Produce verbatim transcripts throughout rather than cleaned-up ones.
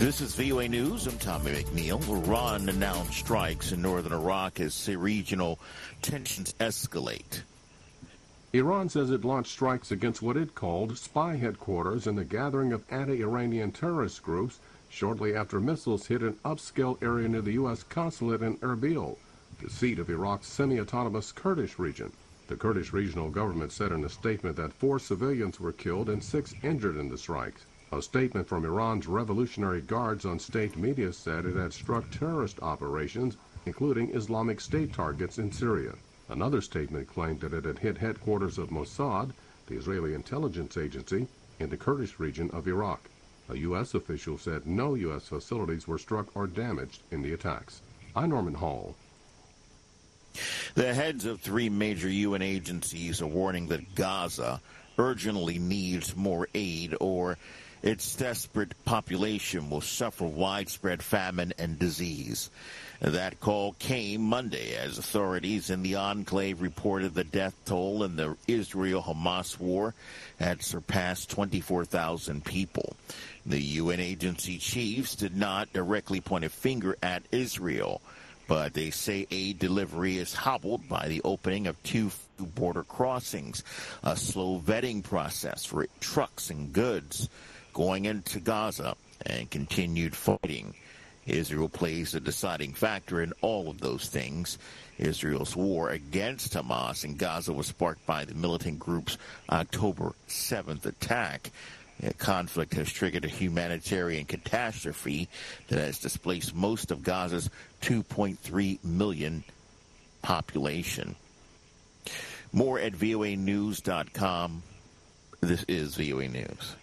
This is V O A News. I'm Tommy McNeil. Iran announced strikes in northern Iraq as regional tensions escalate. Iran says it launched strikes against what it called spy headquarters and the gathering of anti-Iranian terrorist groups shortly after missiles hit an upscale area near the U S consulate in Erbil, the seat of Iraq's semi-autonomous Kurdish region. The Kurdish regional government said in a statement that four civilians were killed and six injured in the strikes. A statement from Iran's Revolutionary Guards on state media said it had struck terrorist operations, including Islamic State targets in Syria. Another statement claimed that it had hit headquarters of Mossad, the Israeli intelligence agency, in the Kurdish region of Iraq. A U S official said no U S facilities were struck or damaged in the attacks. I'm Norman Hall. The heads of three major U N agencies are warning that Gaza urgently needs more aid or its desperate population will suffer widespread famine and disease. That call came Monday as authorities in the enclave reported the death toll in the Israel-Hamas war had surpassed twenty-four thousand people. The U N agency chiefs did not directly point a finger at Israel, but they say aid delivery is hobbled by the opening of two border crossings, a slow vetting process for trucks and goods going into Gaza, and continued fighting. Israel plays a deciding factor in all of those things. Israel's war against Hamas in Gaza was sparked by the militant group's October seventh attack. The conflict has triggered a humanitarian catastrophe that has displaced most of Gaza's two point three million population. More at V O A news dot com. This is V O A News.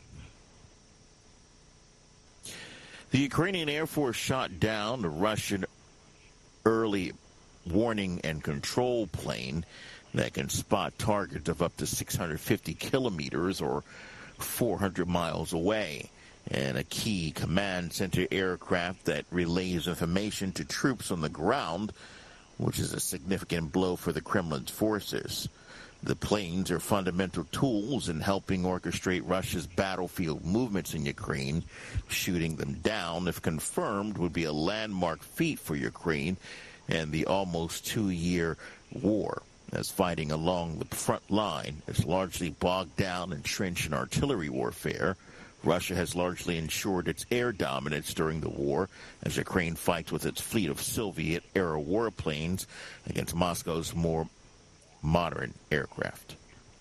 The Ukrainian Air Force shot down a Russian early warning and control plane that can spot targets of up to six hundred fifty kilometers or four hundred miles away, and a key command center aircraft that relays information to troops on the ground, which is a significant blow for the Kremlin's forces. The planes are fundamental tools in helping orchestrate Russia's battlefield movements in Ukraine. Shooting them down, if confirmed, would be a landmark feat for Ukraine and the almost two-year war, as fighting along the front line is largely bogged down and entrenched in artillery warfare. Russia has largely ensured its air dominance during the war as Ukraine fights with its fleet of Soviet-era warplanes against Moscow's more modern aircraft.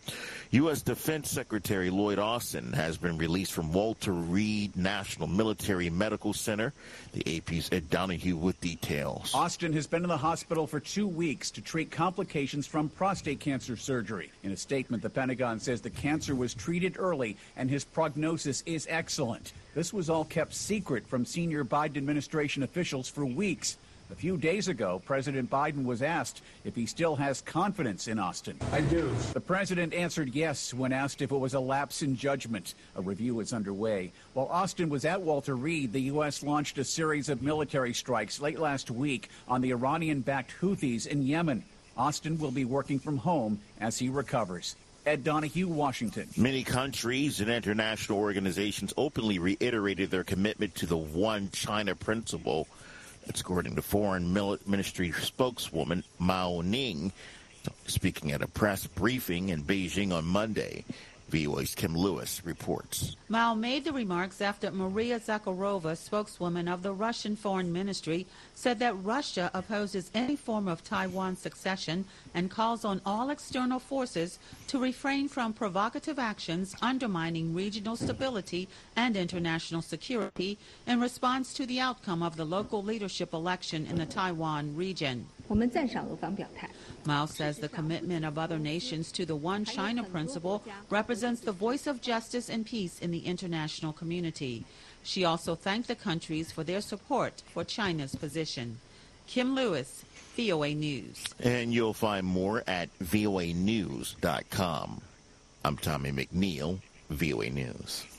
U S Defense Secretary Lloyd Austin has been released from Walter Reed National Military Medical Center. The A P's Ed Donahue with details. Austin has been in the hospital for two weeks to treat complications from prostate cancer surgery. In a statement, the Pentagon says the cancer was treated early and his prognosis is excellent. This was all kept secret from senior Biden administration officials for weeks. A few days ago, President Biden was asked if he still has confidence in Austin. I do. The president answered yes when asked if it was a lapse in judgment. A review is underway. While Austin was at Walter Reed, the U S launched a series of military strikes late last week on the Iranian-backed Houthis in Yemen. Austin will be working from home as he recovers. Ed Donahue, Washington. Many countries and international organizations openly reiterated their commitment to the One China principle. That's according to Foreign Ministry spokeswoman Mao Ning, speaking at a press briefing in Beijing on Monday. V O A's Kim Lewis reports. Mao made the remarks after Maria Zakharova, spokeswoman of the Russian Foreign Ministry, said that Russia opposes any form of Taiwan succession and calls on all external forces to refrain from provocative actions undermining regional stability and international security in response to the outcome of the local leadership election in the Taiwan region. Mao says the commitment of other nations to the One China principle represents the voice of justice and peace in the international community. She also thanked the countries for their support for China's position. Kim Lewis, V O A News. And you'll find more at V O A news dot com. I'm Tommy McNeil, V O A News.